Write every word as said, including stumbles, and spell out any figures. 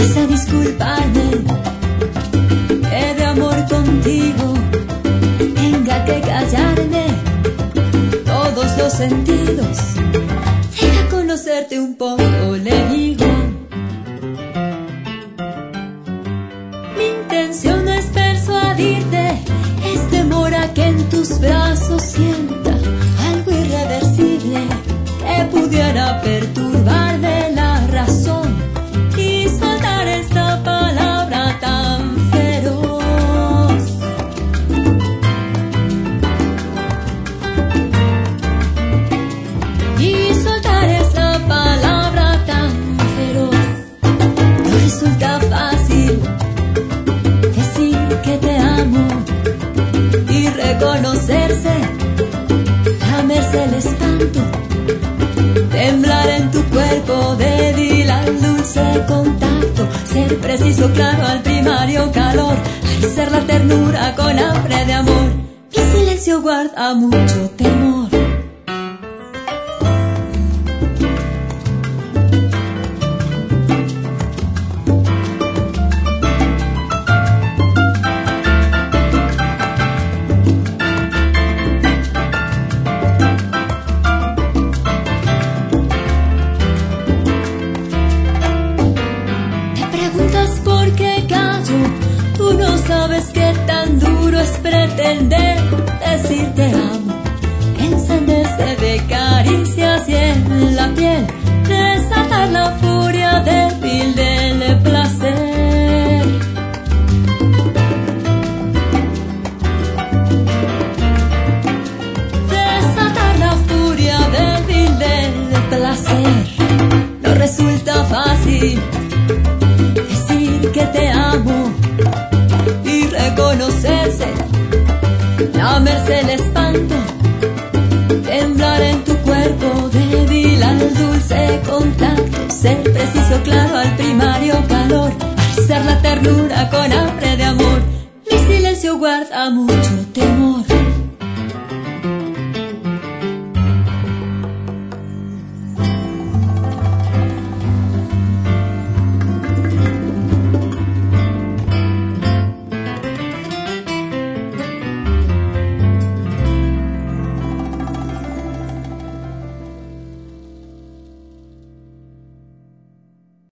quise disculparme, que de amor contigo tenga que callarme todos los sentidos. Deja conocerte un poco, le digo. Mi intención es persuadirte, es temor a que en tus brazos sienta algo irreversible que pudiera perturbarme la razón y soltar esta palabra tan feroz. Y soltar esa palabra tan feroz. No resulta fácil decir que te amo y reconocerse, lamerse el espanto, temblar en tu cuerpo débil al dulce contacto, ser preciso, claro al primario calor, hacer la ternura con hambre de amor. Mi silencio guarda mucho temor. ¿Por qué callo? Tú no sabes qué tan duro es pretender decir te amo, encenderse de caricias y en la piel desatar la furia débil del placer. Desatar la furia débil del placer. No resulta fácil que te amo y reconocerse, lamerse el espanto, temblar en tu cuerpo débil al dulce contacto, ser preciso, claro al primario calor, hacer la ternura con hambre de amor. Mi silencio guarda mucho temor.